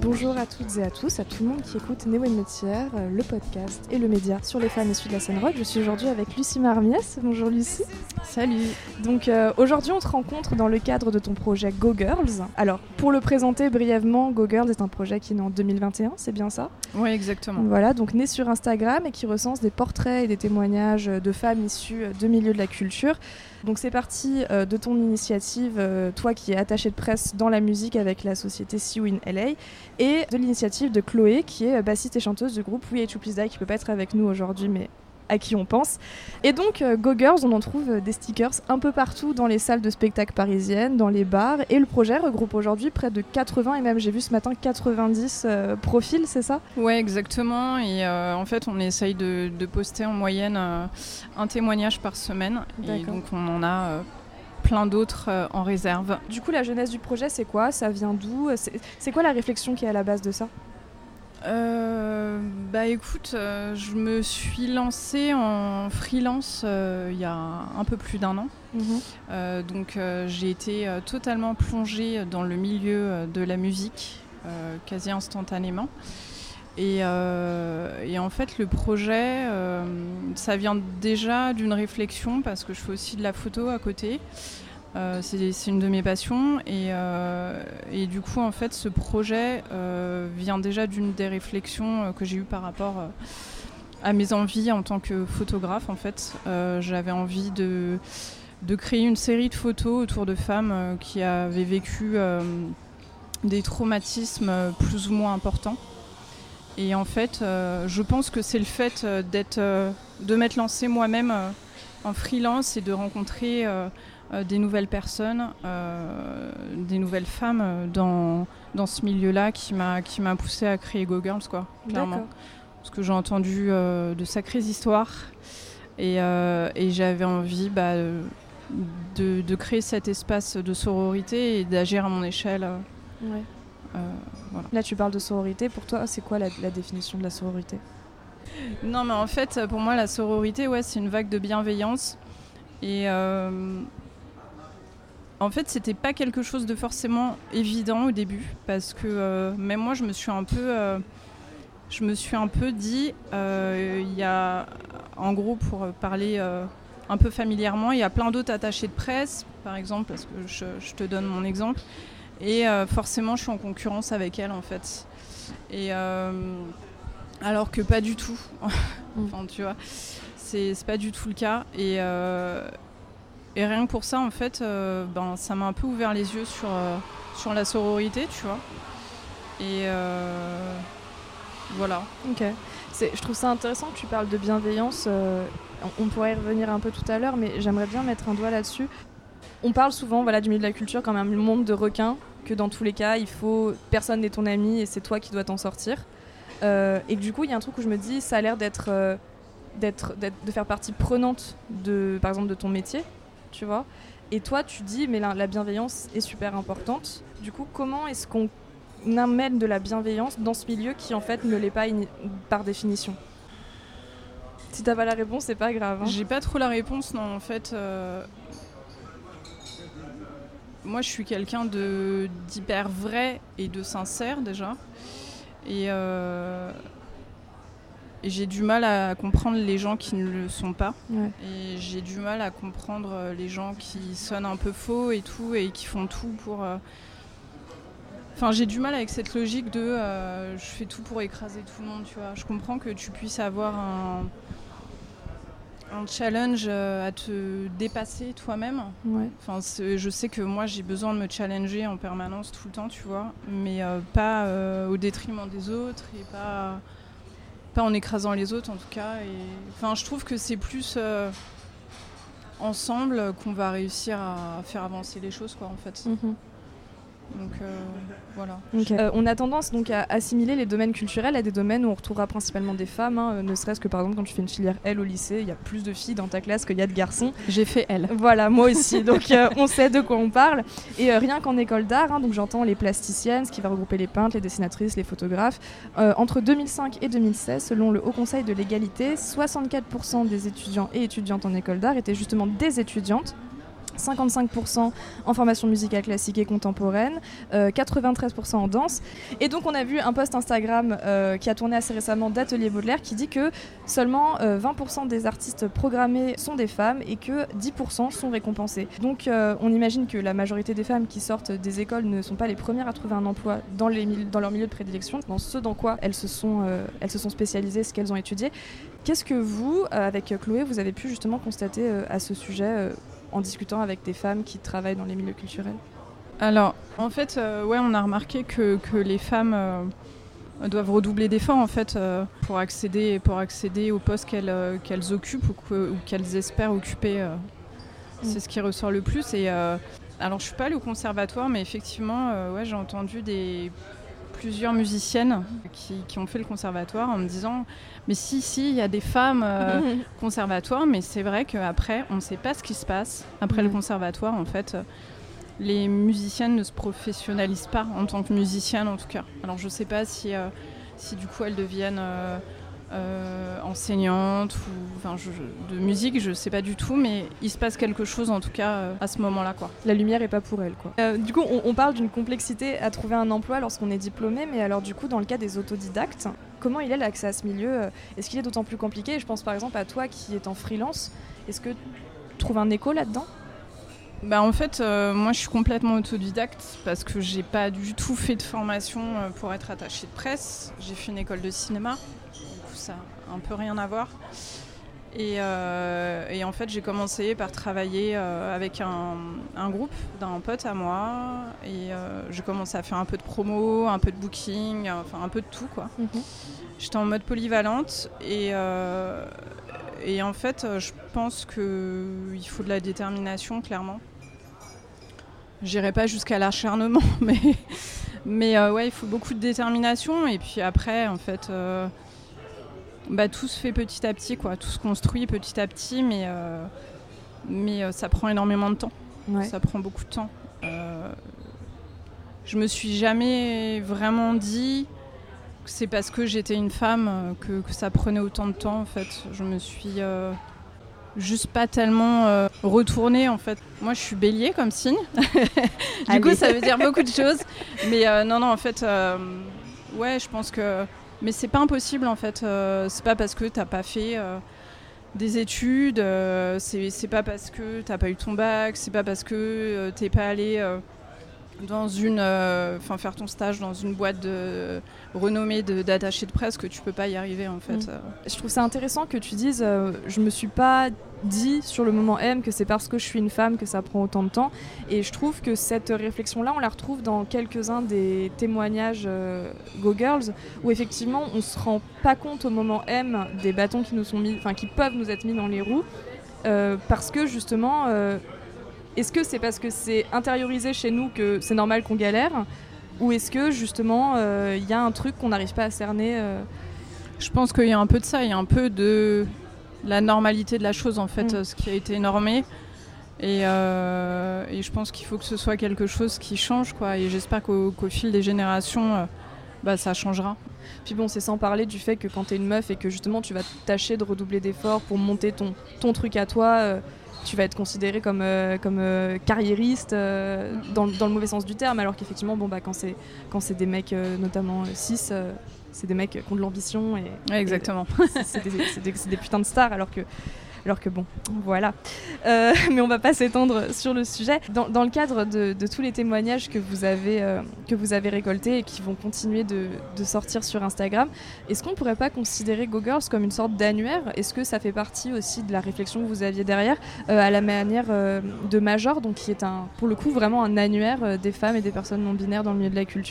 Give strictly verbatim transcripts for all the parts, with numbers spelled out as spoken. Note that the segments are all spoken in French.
Bonjour à toutes et à tous, à tout le monde qui écoute Néo et Métière, le podcast et le média sur les femmes issues de la scène rock. Je suis aujourd'hui avec Lucie Marmiès. Bonjour Lucie. Salut. Donc euh, aujourd'hui on te rencontre dans le cadre de ton projet Go Girls. Alors pour le présenter brièvement, Go Girls est un projet qui est né en deux mille vingt et un, c'est bien ça ? Oui, exactement. Voilà, donc né sur Instagram et qui recense des portraits et des témoignages de femmes issues de milieux de la culture. Donc c'est parti euh, de ton initiative, euh, toi qui es attachée de presse dans la musique avec la société See You in L A, et de l'initiative de Chloé qui est bassiste et chanteuse du groupe We Hate You Please Die, qui peut pas être avec nous aujourd'hui mais à qui on pense. Et donc euh, Go Girls, on en trouve des stickers un peu partout dans les salles de spectacle parisiennes, dans les bars, et le projet regroupe aujourd'hui près de quatre-vingts et même j'ai vu ce matin quatre-vingt-dix euh, profils, c'est ça ? Ouais, exactement, et euh, en fait on essaye de, de poster en moyenne euh, un témoignage par semaine. D'accord. Et donc on en a euh, plein d'autres euh, en réserve. Du coup la genèse du projet c'est quoi ? Ça vient d'où ? c'est, c'est quoi la réflexion qui est à la base de ça ? Euh, bah écoute, euh, je me suis lancée en freelance euh, il y a un peu plus d'un an. Mmh. Euh, donc euh, j'ai été euh, totalement plongée dans le milieu euh, de la musique, euh, quasi instantanément. Et, euh, et en fait le projet, euh, ça vient déjà d'une réflexion parce que je fais aussi de la photo à côté. Euh, c'est, c'est une de mes passions et, euh, et du coup en fait ce projet euh, vient déjà d'une des réflexions euh, que j'ai eues par rapport euh, à mes envies en tant que photographe. En fait euh, j'avais envie de, de créer une série de photos autour de femmes euh, qui avaient vécu euh, des traumatismes plus ou moins importants. Et en fait euh, je pense que c'est le fait euh, d'être, euh, de m'être lancée moi-même euh, en freelance et de rencontrer euh, Euh, des nouvelles personnes, euh, des nouvelles femmes euh, dans, dans ce milieu-là qui m'a, qui m'a poussée à créer Go Girls, quoi, clairement. D'accord. Parce que j'ai entendu euh, de sacrées histoires et, euh, et j'avais envie bah, de, de créer cet espace de sororité et d'agir à mon échelle. Euh, ouais. euh, voilà. Là, tu parles de sororité. Pour toi, c'est quoi la, la définition de la sororité ? Non, mais en fait, pour moi, la sororité, ouais, c'est une vague de bienveillance. Et... Euh, En fait, c'était pas quelque chose de forcément évident au début, parce que euh, même moi, je me suis un peu, euh, je me suis un peu dit, il euh, y a, en gros, pour parler euh, un peu familièrement, il y a plein d'autres attachés de presse, par exemple, parce que je, je te donne mon exemple, et euh, forcément, je suis en concurrence avec elle, en fait. Et euh, alors que pas du tout. Enfin, tu vois, c'est, c'est pas du tout le cas. Et euh, Et rien que pour ça, en fait, euh, ben, ça m'a un peu ouvert les yeux sur, euh, sur la sororité, tu vois. Et euh, voilà. Ok. C'est, je trouve ça intéressant que tu parles de bienveillance. Euh, on, on pourrait y revenir un peu tout à l'heure, mais j'aimerais bien mettre un doigt là-dessus. On parle souvent voilà, du milieu de la culture comme un monde de requins, que dans tous les cas, il faut personne n'est ton ami et c'est toi qui dois t'en sortir. Euh, et du coup, il y a un truc où je me dis, ça a l'air d'être, euh, d'être, d'être, de faire partie prenante, de, par exemple, de ton métier. Tu vois, et toi tu dis mais la, la bienveillance est super importante. Du coup, comment est-ce qu'on amène de la bienveillance dans ce milieu qui en fait ne l'est pas in- par définition ? Si t'as pas la réponse, c'est pas grave. Hein. J'ai pas trop la réponse, non. En fait, euh... moi je suis quelqu'un de d'hyper vrai et de sincère déjà, et euh... Et j'ai du mal à comprendre les gens qui ne le sont pas. Ouais. Et j'ai du mal à comprendre les gens qui sonnent un peu faux et tout, et qui font tout pour... Euh... Enfin, j'ai du mal avec cette logique de euh, je fais tout pour écraser tout le monde, tu vois. Je comprends que tu puisses avoir un, un challenge à te dépasser toi-même. Ouais. Enfin, je sais que moi, j'ai besoin de me challenger en permanence tout le temps, tu vois. Mais euh, pas euh, au détriment des autres et pas... Pas en écrasant les autres en tout cas. Et... Enfin, je trouve que c'est plus euh, ensemble qu'on va réussir à faire avancer les choses, quoi, en fait. Mm-hmm. Donc euh, voilà. Okay. Euh, on a tendance donc à assimiler les domaines culturels à des domaines où on retrouvera principalement des femmes, hein, ne serait-ce que par exemple quand tu fais une filière L au lycée, il y a plus de filles dans ta classe qu'il y a de garçons. J'ai fait L. Voilà, moi aussi, donc euh, on sait de quoi on parle. Et euh, rien qu'en école d'art, hein, donc j'entends les plasticiennes, ce qui va regrouper les peintres, les dessinatrices, les photographes. Euh, entre deux mille cinq et deux mille seize, selon le Haut Conseil de l'égalité, soixante-quatre pour cent des étudiants et étudiantes en école d'art étaient justement des étudiantes. cinquante-cinq pour cent en formation musicale classique et contemporaine, euh, quatre-vingt-treize pour cent en danse. Et donc on a vu un post Instagram euh, qui a tourné assez récemment d'Atelier Baudelaire qui dit que seulement euh, vingt pour cent des artistes programmés sont des femmes et que dix pour cent sont récompensés. Donc euh, on imagine que la majorité des femmes qui sortent des écoles ne sont pas les premières à trouver un emploi dans, les, dans leur milieu de prédilection, dans ce dans quoi elles se sont, euh, elles se sont spécialisées, ce qu'elles ont étudié. Qu'est-ce que vous, euh, avec Chloé, vous avez pu justement constater euh, à ce sujet euh, en discutant avec des femmes qui travaillent dans les milieux culturels? Alors, en fait, euh, ouais, on a remarqué que, que les femmes euh, doivent redoubler d'efforts en fait, euh, pour, accéder, pour accéder aux postes qu'elles, euh, qu'elles occupent ou, que, ou qu'elles espèrent occuper. Euh, mmh. C'est ce qui ressort le plus. Et, euh, alors, je ne suis pas allée au conservatoire, mais effectivement, euh, ouais, j'ai entendu des, plusieurs musiciennes qui, qui ont fait le conservatoire en me disant mais si, si, il y a des femmes euh, conservatoires, mais c'est vrai qu'après, on ne sait pas ce qui se passe. Après mmh. le conservatoire, en fait, les musiciennes ne se professionnalisent pas en tant que musiciennes, en tout cas. Alors, je ne sais pas si, euh, si du coup, elles deviennent euh, euh, enseignantes ou, enfin, je, de musique, je ne sais pas du tout, mais il se passe quelque chose, en tout cas, euh, à ce moment-là, quoi. La lumière n'est pas pour elles, quoi. Euh, du coup, on, on parle d'une complexité à trouver un emploi lorsqu'on est diplômé, mais alors, du coup, dans le cas des autodidactes, comment il est l'accès à ce milieu? Est-ce qu'il est d'autant plus compliqué? Je pense par exemple à toi qui est en freelance. Est-ce que tu trouves un écho là-dedans? Bah en fait, euh, moi je suis complètement autodidacte parce que j'ai pas du tout fait de formation pour être attachée de presse. J'ai fait une école de cinéma, du coup ça a un peu rien à voir. Et, euh, et en fait j'ai commencé par travailler euh, avec un, un groupe d'un pote à moi et euh, j'ai commencé à faire un peu de promo, un peu de booking, enfin un peu de tout quoi. Mm-hmm. J'étais en mode polyvalente et, euh, et en fait je pense qu'il faut de la détermination clairement. J'irai pas jusqu'à l'acharnement mais, mais euh, ouais il faut beaucoup de détermination et puis après en fait... Euh, Bah, tout se fait petit à petit, quoi. Tout se construit petit à petit, mais, euh, mais euh, ça prend énormément de temps. Ouais. Ça prend beaucoup de temps. Euh, je me suis jamais vraiment dit que c'est parce que j'étais une femme que, que ça prenait autant de temps, en fait. Je me suis euh, juste pas tellement euh, retournée, en fait. Moi, je suis bélier comme signe. Du Allez. coup, ça veut dire beaucoup de choses. Mais euh, non, non, en fait, euh, ouais, je pense que... Mais c'est pas impossible en fait, euh, c'est pas parce que t'as pas fait euh, des études, euh, c'est, c'est pas parce que t'as pas eu ton bac, c'est pas parce que euh, t'es pas allé euh, dans une, enfin euh, faire ton stage dans une boîte de renommée de, d'attaché de presse que tu peux pas y arriver en fait. Mmh. Je trouve ça intéressant que tu dises, euh, je me suis pas dit sur le moment M que c'est parce que je suis une femme que ça prend autant de temps et je trouve que cette réflexion-là on la retrouve dans quelques-uns des témoignages euh, Go Girls où effectivement on se rend pas compte au moment M des bâtons qui nous sont mis, enfin qui peuvent nous être mis dans les roues euh, parce que justement euh, est-ce que c'est parce que c'est intériorisé chez nous que c'est normal qu'on galère ou est-ce que justement il euh, y a un truc qu'on n'arrive pas à cerner euh... Je pense qu'il y a un peu de ça, il y a un peu de la normalité de la chose en fait, mmh. ce qui a été normé et, euh, et je pense qu'il faut que ce soit quelque chose qui change quoi et j'espère qu'au, qu'au fil des générations euh, bah, ça changera. Puis bon c'est sans parler du fait que quand t'es une meuf et que justement tu vas tâcher de redoubler d'efforts pour monter ton, ton truc à toi euh, tu vas être considérée comme, euh, comme euh, carriériste euh, dans, dans le mauvais sens du terme alors qu'effectivement bon, bah, quand, c'est, quand c'est des mecs euh, notamment euh, cis euh, c'est des mecs qui ont de l'ambition et, ouais, exactement. et c'est, c'est, des, c'est, des, c'est des putains de stars alors que, alors que bon, voilà. Euh, mais on va pas s'étendre sur le sujet. Dans, dans le cadre de, de tous les témoignages que vous avez, euh, que vous avez récoltés et qui vont continuer de, de sortir sur Instagram, est-ce qu'on pourrait pas considérer Go Girls comme une sorte d'annuaire ? Est-ce que ça fait partie aussi de la réflexion que vous aviez derrière, euh, à la manière euh, de Major, donc qui est un, pour le coup vraiment un annuaire euh, des femmes et des personnes non binaires dans le milieu de la culture ?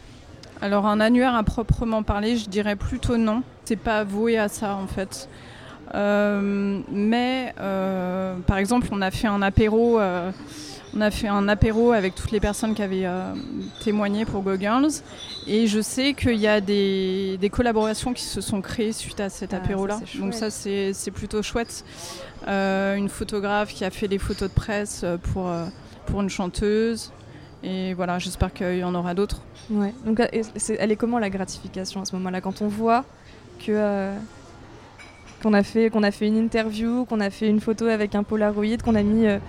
Alors un annuaire à proprement parler, je dirais plutôt non. C'est pas voué à ça en fait. Euh, mais euh, par exemple, on a fait un apéro, euh, on a fait un apéro avec toutes les personnes qui avaient euh, témoigné pour Go Girls, et je sais qu'il y a des, des collaborations qui se sont créées suite à cet ah, apéro-là. Ça, donc ça, c'est, c'est plutôt chouette. Euh, une photographe qui a fait des photos de presse pour pour une chanteuse. Et voilà, j'espère qu'il y en aura d'autres. Ouais. Donc, c'est, elle est comment la gratification à ce moment-là quand on voit que euh, qu'on a fait qu'on a fait une interview, qu'on a fait une photo avec un Polaroid, qu'on a mis euh,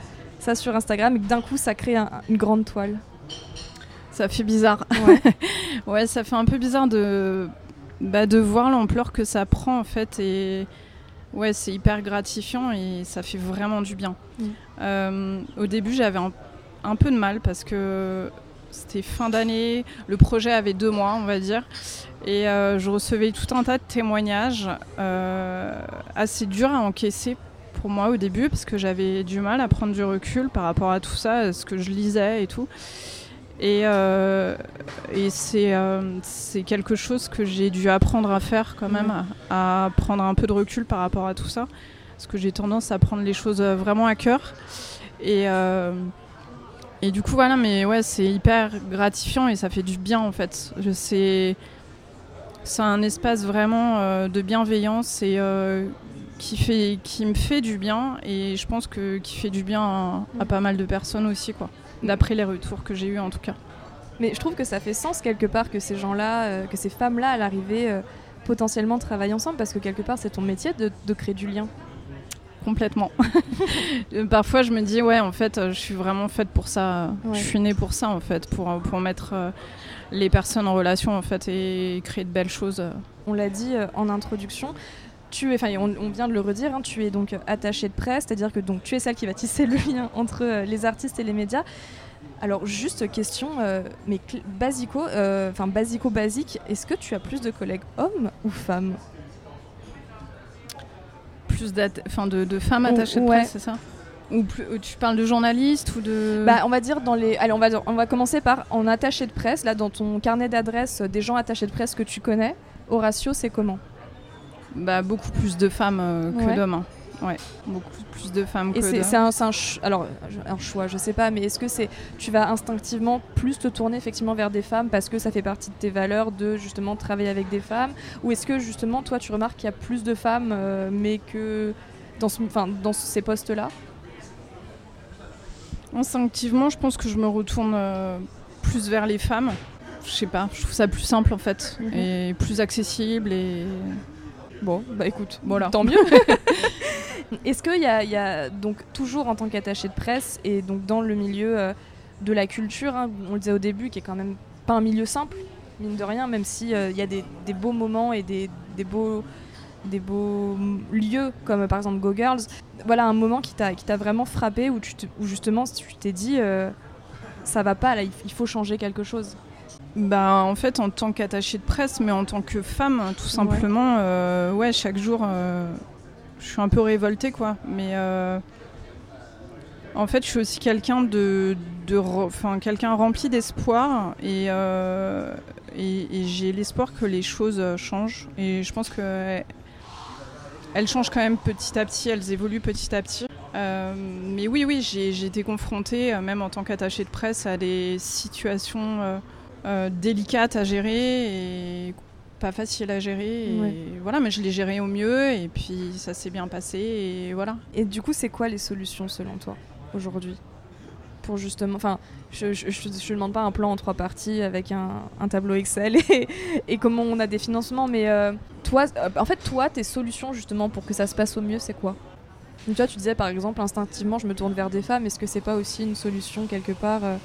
ça sur Instagram et que d'un coup ça crée un, une grande toile? Ça fait bizarre. Ouais. Ouais, ça fait un peu bizarre de, bah, de voir l'ampleur que ça prend en fait. Et ouais, c'est hyper gratifiant et ça fait vraiment du bien. Mm. Euh, au début, j'avais un, un peu de mal parce que c'était fin d'année, le projet avait deux mois, on va dire. Et euh, je recevais tout un tas de témoignages euh, assez durs à encaisser pour moi au début parce que j'avais du mal à prendre du recul par rapport à tout ça, à ce que je lisais et tout. Et, euh, et c'est, euh, c'est quelque chose que j'ai dû apprendre à faire quand même, mmh. à, à prendre un peu de recul par rapport à tout ça. Parce que j'ai tendance à prendre les choses vraiment à cœur. Et, euh, et du coup, voilà, mais ouais, c'est hyper gratifiant et ça fait du bien en fait. Je sais, c'est un espace vraiment euh, de bienveillance et euh, qui, fait, qui me fait du bien. Et je pense que qui fait du bien à, à pas mal de personnes aussi, quoi. D'après les retours que j'ai eus en tout cas. Mais je trouve que ça fait sens quelque part que ces gens-là, euh, que ces femmes-là à l'arrivée euh, potentiellement travaillent ensemble parce que quelque part c'est ton métier de, de créer du lien. Complètement. Parfois je me dis ouais en fait je suis vraiment faite pour ça, ouais. Je suis née pour ça en fait, pour, pour mettre euh, les personnes en relation en fait et créer de belles choses. On l'a dit euh, en introduction. Tu es, enfin, on, on vient de le redire, hein, tu es donc attachée de presse, c'est-à-dire que donc, tu es celle qui va tisser le lien entre euh, les artistes et les médias. Alors, juste question, euh, mais cl- basico, enfin euh, basico-basique, est-ce que tu as plus de collègues hommes ou femmes ? Plus de, de femmes attachées ou, de presse, ouais. C'est ça ? Ou plus, tu parles de journalistes ou de... Bah, on va dire dans les... Allez, on va, on va commencer par en attaché de presse, là, dans ton carnet d'adresses des gens attachés de presse que tu connais, au ratio, c'est comment ? Bah, beaucoup plus de femmes euh, que ouais. d'hommes. Hein. Ouais, beaucoup plus de femmes et que c'est, d'hommes. C'est un, c'est un, ch- alors, un choix, je sais pas, mais est-ce que c'est, tu vas instinctivement plus te tourner effectivement vers des femmes parce que ça fait partie de tes valeurs de justement travailler avec des femmes, ou est-ce que justement toi tu remarques qu'il y a plus de femmes euh, mais que dans, ce, dans ces postes-là ? Instinctivement, je pense que je me retourne euh, plus vers les femmes. Je sais pas, je trouve ça plus simple en fait, mm-hmm. et plus accessible et... Bon, bah écoute, voilà. Tant mieux. Est-ce qu'il y a, y a donc toujours en tant qu'attaché de presse et donc dans le milieu euh, de la culture, hein, on le disait au début, qui est quand même pas un milieu simple, mine de rien, même s'il euh, y a des, des beaux moments et des, des, beaux, des beaux lieux comme par exemple Go Girls. Voilà un moment qui t'a, qui t'a vraiment frappé où, tu te, où justement tu t'es dit euh, ça va pas là, il faut changer quelque chose. Bah, en fait, en tant qu'attachée de presse, mais en tant que femme, tout simplement, ouais, euh, ouais chaque jour, euh, je suis un peu révoltée, quoi. Mais euh, en fait, je suis aussi quelqu'un de, de enfin, quelqu'un rempli d'espoir et, euh, et, et j'ai l'espoir que les choses changent. Et je pense que elles changent quand même petit à petit, elles évoluent petit à petit. Euh, mais oui, oui, j'ai, j'ai été confrontée, même en tant qu'attachée de presse, à des situations euh, euh, délicates à gérer et pas faciles à gérer. Et ouais. Voilà, mais je l'ai géré au mieux et puis ça s'est bien passé et voilà. Et du coup, c'est quoi les solutions selon toi aujourd'hui ? Pour justement, enfin, je ne demande pas un plan en trois parties avec un, un tableau Excel et, et comment on a des financements, mais euh, toi, euh, en fait, toi, tes solutions justement pour que ça se passe au mieux, c'est quoi ? Donc toi, tu disais par exemple instinctivement, je me tourne vers des femmes. Est-ce que c'est pas aussi une solution quelque part euh...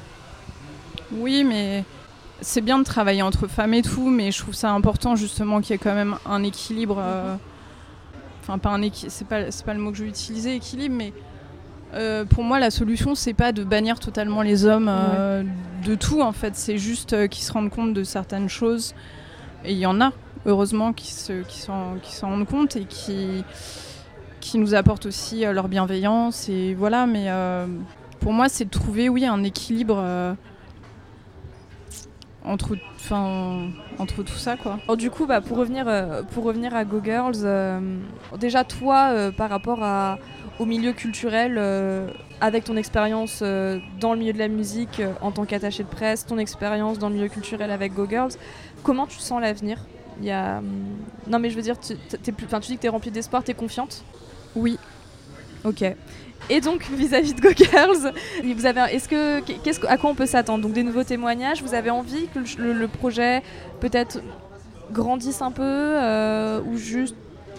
Oui, mais c'est bien de travailler entre femmes et tout, mais je trouve ça important justement qu'il y ait quand même un équilibre. Euh... Enfin, pas un équilibre, c'est pas, c'est pas le mot que je vais utiliser, équilibre, mais Euh, pour moi, la solution, c'est pas de bannir totalement les hommes euh, ouais. de tout, en fait. C'est juste euh, qu'ils se rendent compte de certaines choses. Et il y en a, heureusement, qui, se, qui, s'en, qui s'en rendent compte et qui, qui nous apportent aussi euh, leur bienveillance. Et voilà, mais euh, pour moi, c'est de trouver, oui, un équilibre euh, entre, entre tout ça, quoi. Alors, du coup, bah, pour, revenir, euh, pour revenir à Go Girls, euh, déjà, toi, euh, par rapport à... au milieu culturel, euh, avec ton expérience euh, dans le milieu de la musique euh, en tant qu'attaché de presse, ton expérience dans le milieu culturel avec Go Girls, comment tu sens l'avenir ? Il y a... Non mais je veux dire, tu, t'es plus... enfin, tu dis que tu es remplie d'espoir, tu es confiante ? Oui. Ok. Et donc, vis-à-vis de Go Girls, vous avez un... Est-ce que... Qu'est-ce... à quoi on peut s'attendre ? Donc des nouveaux témoignages, vous avez envie que le, le projet peut-être grandisse un peu euh, ou juste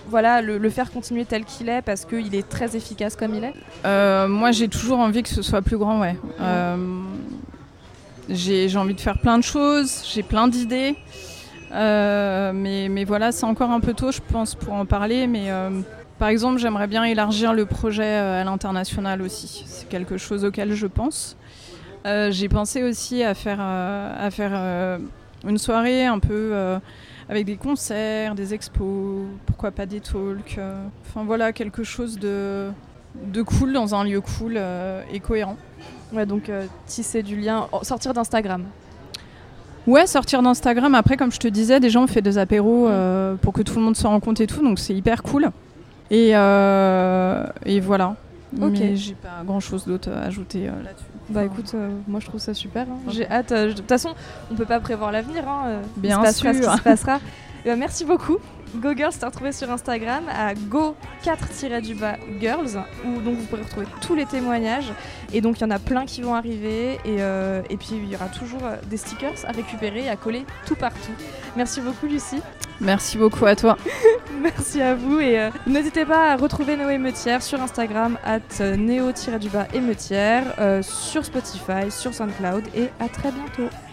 voilà, le, le faire continuer tel qu'il est parce qu'il est très efficace comme il est? euh, Moi, j'ai toujours envie que ce soit plus grand, ouais. Euh, j'ai, j'ai envie de faire plein de choses, j'ai plein d'idées. Euh, mais, mais voilà, c'est encore un peu tôt, je pense, pour en parler. Mais euh, par exemple, j'aimerais bien élargir le projet à l'international aussi. C'est quelque chose auquel je pense. Euh, j'ai pensé aussi à faire, euh, à faire euh, une soirée un peu euh, avec des concerts, des expos, pourquoi pas des talks. Euh, enfin voilà, quelque chose de, de cool dans un lieu cool euh, et cohérent. Ouais, donc euh, tisser du lien, oh, sortir d'Instagram. Ouais, sortir d'Instagram. Après, comme je te disais, déjà on fait des apéros euh, pour que tout le monde se rende compte et tout, donc c'est hyper cool. Et, euh, et voilà. Ok. Mais j'ai pas grand chose d'autre à ajouter euh, là-dessus. Bah écoute, euh, moi je trouve ça super. Hein. Okay. J'ai hâte. Euh, de toute façon, on peut pas prévoir l'avenir. Hein, euh, Bien il se sûr. Ce qui se passera. Et bah, merci beaucoup. Go Girls, t'as retrouvé sur Instagram à go quatre tiret du bas girls, où donc vous pourrez retrouver tous les témoignages. Et donc il y en a plein qui vont arriver. Et, euh, et puis il y aura toujours des stickers à récupérer et à coller tout partout. Merci beaucoup Lucie. Merci beaucoup à toi. Merci à vous. Et euh, n'hésitez pas à retrouver Néo Émeutière sur Instagram at néo tiret du bas émeutière, euh, sur Spotify, sur SoundCloud. Et à très bientôt.